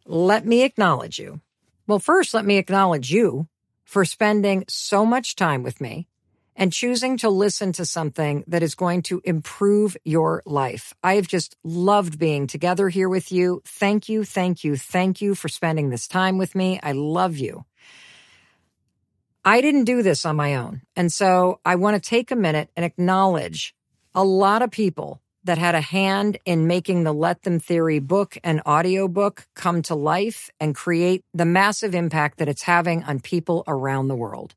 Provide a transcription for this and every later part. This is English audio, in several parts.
let me acknowledge you. Well, first, let me acknowledge you for spending so much time with me and choosing to listen to something that is going to improve your life. I have just loved being together here with you. Thank you, thank you, thank you for spending this time with me. I love you. I didn't do this on my own. And so I want to take a minute and acknowledge a lot of people that had a hand in making the Let Them Theory book and audiobook come to life and create the massive impact that it's having on people around the world.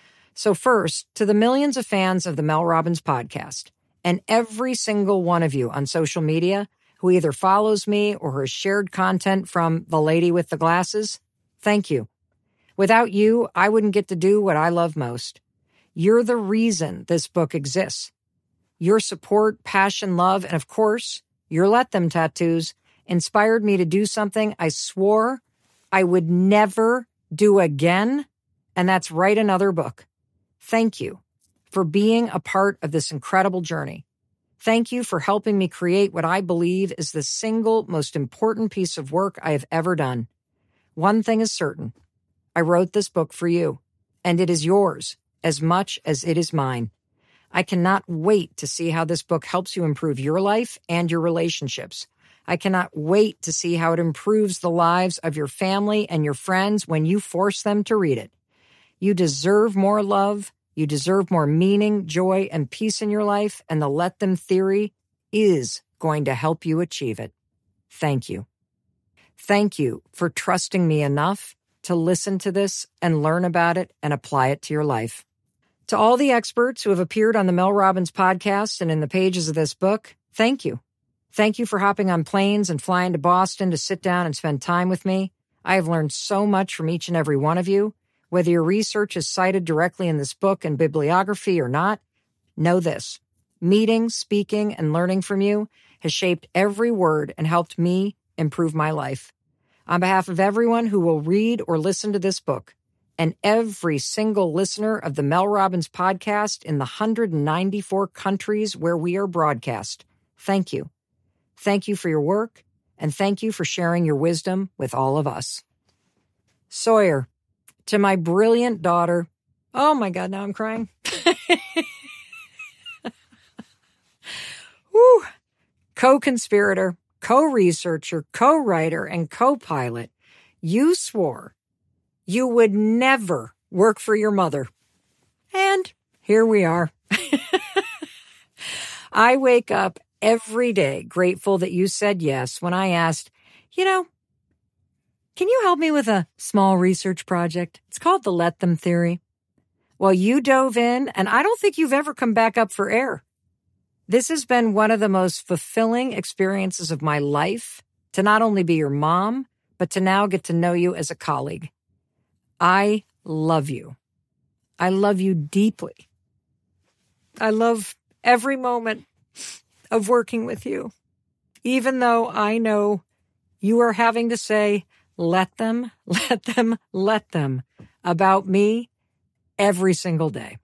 So first, to the millions of fans of the Mel Robbins podcast and every single one of you on social media who either follows me or has shared content from the lady with the glasses, thank you. Without you, I wouldn't get to do what I love most. You're the reason this book exists. Your support, passion, love, and of course, your Let Them tattoos inspired me to do something I swore I would never do again, and that's write another book. Thank you for being a part of this incredible journey. Thank you for helping me create what I believe is the single most important piece of work I have ever done. One thing is certain. I wrote this book for you, and it is yours as much as it is mine. I cannot wait to see how this book helps you improve your life and your relationships. I cannot wait to see how it improves the lives of your family and your friends when you force them to read it. You deserve more love. You deserve more meaning, joy, and peace in your life, and the Let Them Theory is going to help you achieve it. Thank you. Thank you for trusting me enough to listen to this and learn about it and apply it to your life. To all the experts who have appeared on the Mel Robbins podcast and in the pages of this book, thank you. Thank you for hopping on planes and flying to Boston to sit down and spend time with me. I have learned so much from each and every one of you. Whether your research is cited directly in this book and bibliography or not, know this. Meeting, speaking, and learning from you has shaped every word and helped me improve my life. On behalf of everyone who will read or listen to this book, and every single listener of the Mel Robbins podcast in the 194 countries where we are broadcast, thank you. Thank you for your work, and thank you for sharing your wisdom with all of us. Sawyer, to my brilliant daughter, oh my God, now I'm crying. Woo. Co-conspirator, co-researcher, co-writer, and co-pilot, you swore you would never work for your mother. And here we are. I wake up every day grateful that you said yes when I asked, can you help me with a small research project? It's called the Let Them Theory. Well, you dove in, and I don't think you've ever come back up for air. This has been one of the most fulfilling experiences of my life, to not only be your mom, but to now get to know you as a colleague. I love you. I love you deeply. I love every moment of working with you, even though I know you are having to say, let them about me every single day.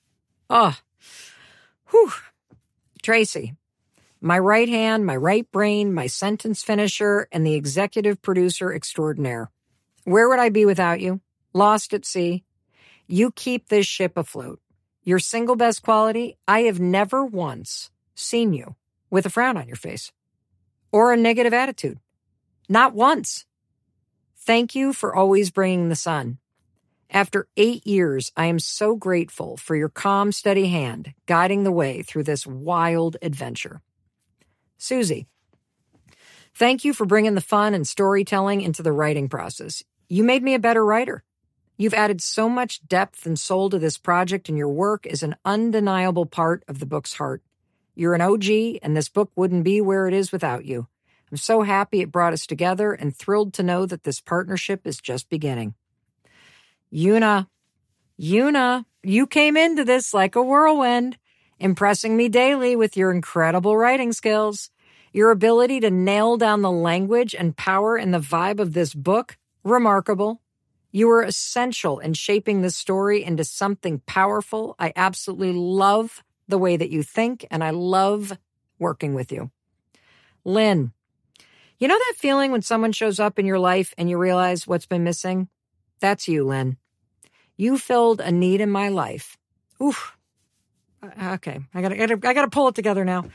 Tracy, my right hand, my right brain, my sentence finisher, and the executive producer extraordinaire. Where would I be without you? Lost at sea. You keep this ship afloat. Your single best quality, I have never once seen you with a frown on your face or a negative attitude. Not once. Thank you for always bringing the sun. After 8 years, I am so grateful for your calm, steady hand guiding the way through this wild adventure. Susie, thank you for bringing the fun and storytelling into the writing process. You made me a better writer. You've added so much depth and soul to this project, and your work is an undeniable part of the book's heart. You're an OG, and this book wouldn't be where it is without you. I'm so happy it brought us together and thrilled to know that this partnership is just beginning. Una, you came into this like a whirlwind, impressing me daily with your incredible writing skills. Your ability to nail down the language and power and the vibe of this book, remarkable. You were essential in shaping this story into something powerful. I absolutely love the way that you think, and I love working with you. Lynn, You know that feeling when someone shows up in your life and you realize what's been missing? That's you, Lynn. You filled a need in my life. Oof. Okay, I gotta pull it together now.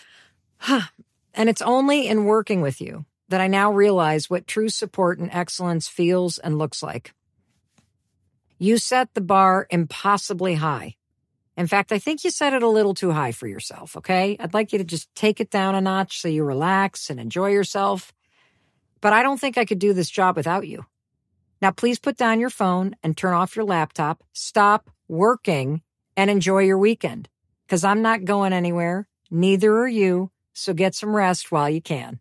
And it's only in working with you that I now realize what true support and excellence feels and looks like. You set the bar impossibly high. In fact, I think you set it a little too high for yourself, okay? I'd like you to just take it down a notch so you relax and enjoy yourself. But I don't think I could do this job without you. Now, please put down your phone and turn off your laptop. Stop working and enjoy your weekend, because I'm not going anywhere. Neither are you, so get some rest while you can.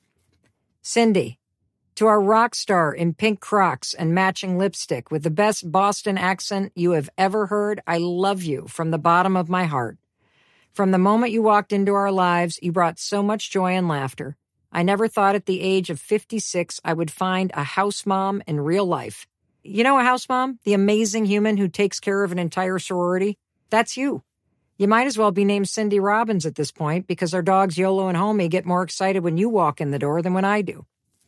Cindy, to our rock star in pink Crocs and matching lipstick with the best Boston accent you have ever heard, I love you from the bottom of my heart. From the moment you walked into our lives, you brought so much joy and laughter. I never thought at the age of 56 I would find a house mom in real life. You know a house mom? The amazing human who takes care of an entire sorority? That's you. You might as well be named Cindy Robbins at this point, because our dogs Yolo and Homie get more excited when you walk in the door than when I do.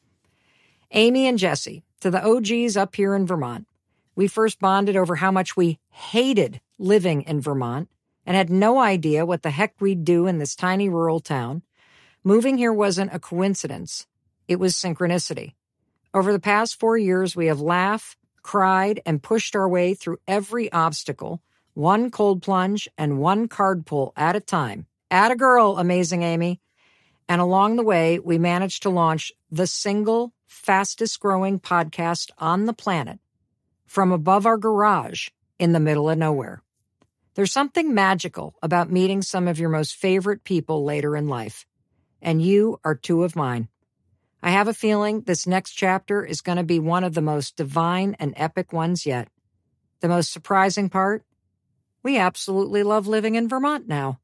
Amy and Jesse, to the OGs up here in Vermont. We first bonded over how much we hated living in Vermont and had no idea what the heck we'd do in this tiny rural town. Moving here wasn't a coincidence. It was synchronicity. Over the past 4 years, we have laughed, cried, and pushed our way through every obstacle, one cold plunge and one card pull at a time. Atta girl, amazing Amy. And along the way, we managed to launch the single fastest growing podcast on the planet from above our garage in the middle of nowhere. There's something magical about meeting some of your most favorite people later in life. And you are two of mine. I have a feeling this next chapter is going to be one of the most divine and epic ones yet. The most surprising part? We absolutely love living in Vermont now.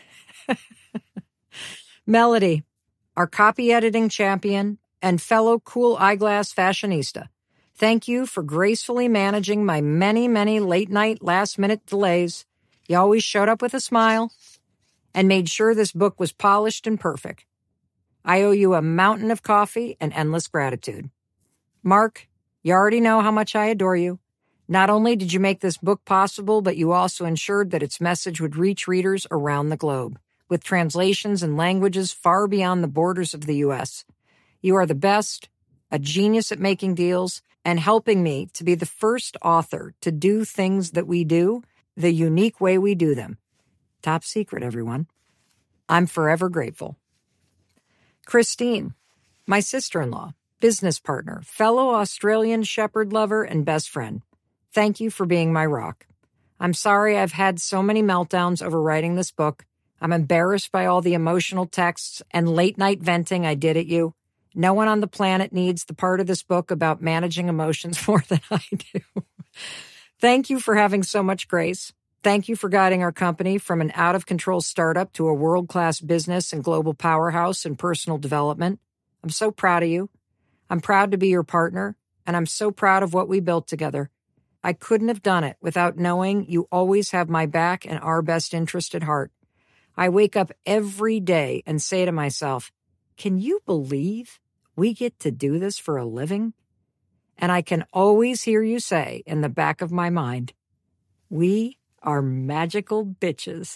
Melody, our copy editing champion and fellow cool eyeglass fashionista. Thank you for gracefully managing my many, many late-night, last-minute delays. You always showed up with a smile and made sure this book was polished and perfect. I owe you a mountain of coffee and endless gratitude. Mark, you already know how much I adore you. Not only did you make this book possible, but you also ensured that its message would reach readers around the globe, with translations and languages far beyond the borders of the U.S. You are the best, a genius at making deals, and helping me to be the first author to do things that we do the unique way we do them. Top secret, everyone. I'm forever grateful. Christine, my sister-in-law, business partner, fellow Australian shepherd lover, and best friend. Thank you for being my rock. I'm sorry I've had so many meltdowns over writing this book. I'm embarrassed by all the emotional texts and late-night venting I did at you. No one on the planet needs the part of this book about managing emotions more than I do. Thank you for having so much grace. Thank you for guiding our company from an out-of-control startup to a world-class business and global powerhouse in personal development. I'm so proud of you. I'm proud to be your partner, and I'm so proud of what we built together. I couldn't have done it without knowing you always have my back and our best interest at heart. I wake up every day and say to myself, can you believe we get to do this for a living? And I can always hear you say in the back of my mind, we are magical bitches.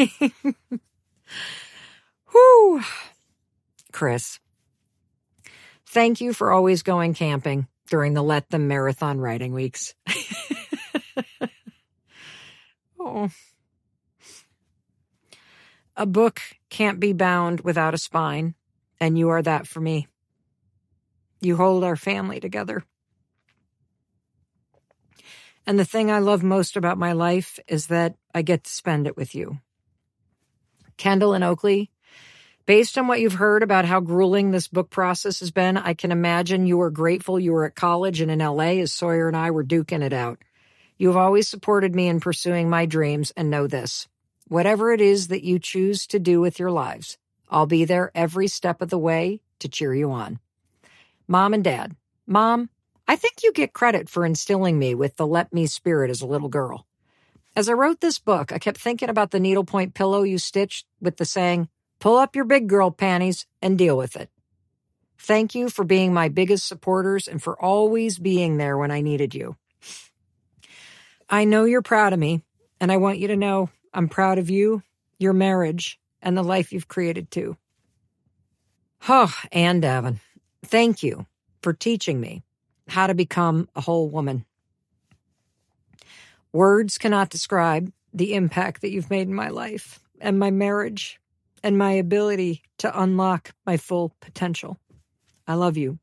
Whew. Chris, thank you for always going camping during the Let Them Marathon writing weeks. Oh. A book can't be bound without a spine, and you are that for me. You hold our family together. And the thing I love most about my life is that I get to spend it with you. Kendall and Oakley, based on what you've heard about how grueling this book process has been, I can imagine you were grateful you were at college and in LA as Sawyer and I were duking it out. You have always supported me in pursuing my dreams, and know this. Whatever it is that you choose to do with your lives, I'll be there every step of the way to cheer you on. Mom and Dad. Mom, I think you get credit for instilling me with the let me spirit as a little girl. As I wrote this book, I kept thinking about the needlepoint pillow you stitched with the saying, pull up your big girl panties and deal with it. Thank you for being my biggest supporters and for always being there when I needed you. I know you're proud of me, and I want you to know I'm proud of you, your marriage, and the life you've created too. Oh, Ann Davin, thank you for teaching me how to become a whole woman. Words cannot describe the impact that you've made in my life and my marriage and my ability to unlock my full potential. I love you.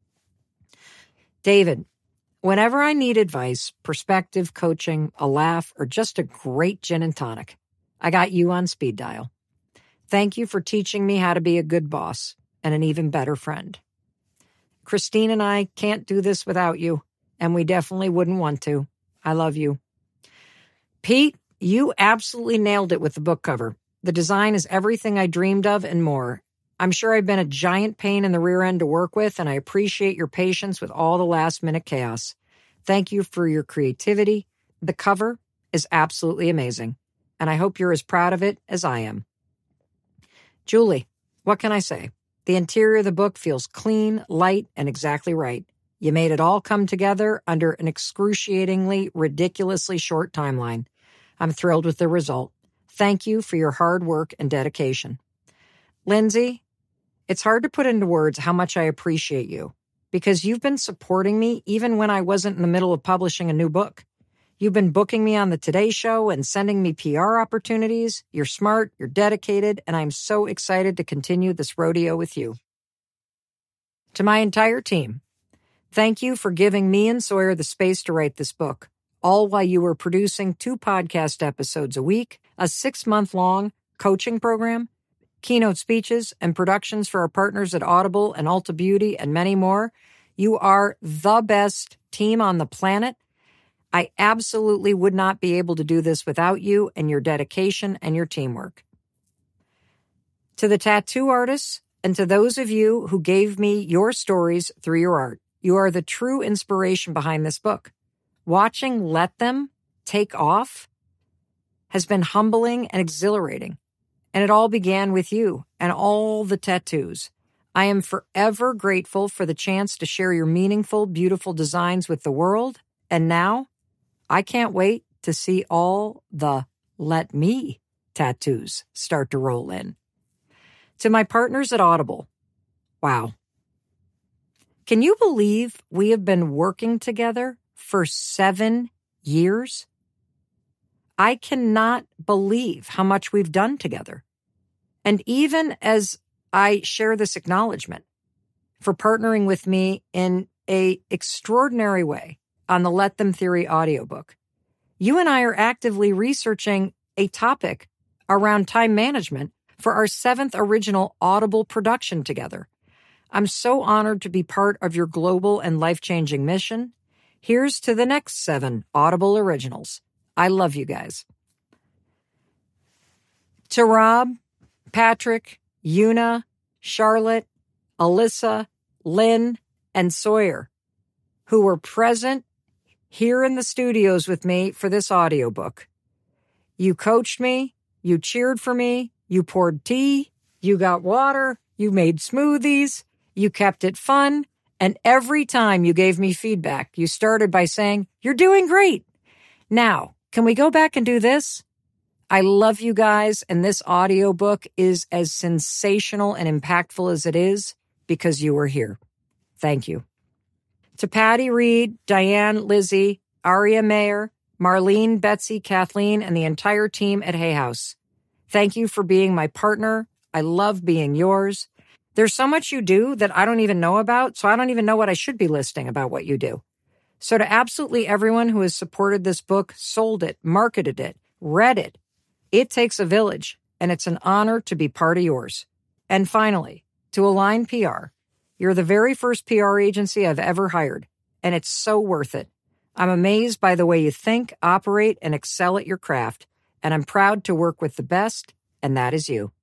David, whenever I need advice, perspective, coaching, a laugh, or just a great gin and tonic, I got you on speed dial. Thank you for teaching me how to be a good boss and an even better friend. Christine and I can't do this without you, and we definitely wouldn't want to. I love you. Pete, you absolutely nailed it with the book cover. The design is everything I dreamed of and more. I'm sure I've been a giant pain in the rear end to work with, and I appreciate your patience with all the last-minute chaos. Thank you for your creativity. The cover is absolutely amazing, and I hope you're as proud of it as I am. Julie, what can I say? The interior of the book feels clean, light, and exactly right. You made it all come together under an excruciatingly, ridiculously short timeline. I'm thrilled with the result. Thank you for your hard work and dedication. Lindsay, it's hard to put into words how much I appreciate you because you've been supporting me even when I wasn't in the middle of publishing a new book. You've been booking me on the Today Show and sending me PR opportunities. You're smart, you're dedicated, and I'm so excited to continue this rodeo with you. To my entire team, thank you for giving me and Sawyer the space to write this book, all while you were producing 2 podcast episodes a week, a 6-month-long coaching program, keynote speeches, and productions for our partners at Audible and Ulta Beauty, and many more. You are the best team on the planet. I absolutely would not be able to do this without you and your dedication and your teamwork. To the tattoo artists and to those of you who gave me your stories through your art, you are the true inspiration behind this book. Watching Let Them take off has been humbling and exhilarating, and it all began with you and all the tattoos. I am forever grateful for the chance to share your meaningful, beautiful designs with the world, and now I can't wait to see all the Let Me tattoos start to roll in. To my partners at Audible, wow. Can you believe we have been working together for 7 years? I cannot believe how much we've done together. And even as I share this acknowledgement for partnering with me in an extraordinary way on the Let Them Theory audiobook, you and I are actively researching a topic around time management for our 7th original Audible production together. I'm so honored to be part of your global and life-changing mission. Here's to the next 7 Audible originals. I love you guys. To Rob, Patrick, Una, Charlotte, Alyssa, Lynn, and Sawyer, who were present here in the studios with me for this audiobook. You coached me, you cheered for me, you poured tea, you got water, you made smoothies, you kept it fun, and every time you gave me feedback, you started by saying, "You're doing great." Now, can we go back and do this? I love you guys, and this audiobook is as sensational and impactful as it is because you were here. Thank you. To Patty Reed, Diane, Lizzie, Aria Mayer, Marlene, Betsy, Kathleen, and the entire team at Hay House. Thank you for being my partner. I love being yours. There's so much you do that I don't even know about, so I don't even know what I should be listing about what you do. So to absolutely everyone who has supported this book, sold it, marketed it, read it, it takes a village, and it's an honor to be part of yours. And finally, to Align PR, you're the very first PR agency I've ever hired, and it's so worth it. I'm amazed by the way you think, operate, and excel at your craft, and I'm proud to work with the best, and that is you.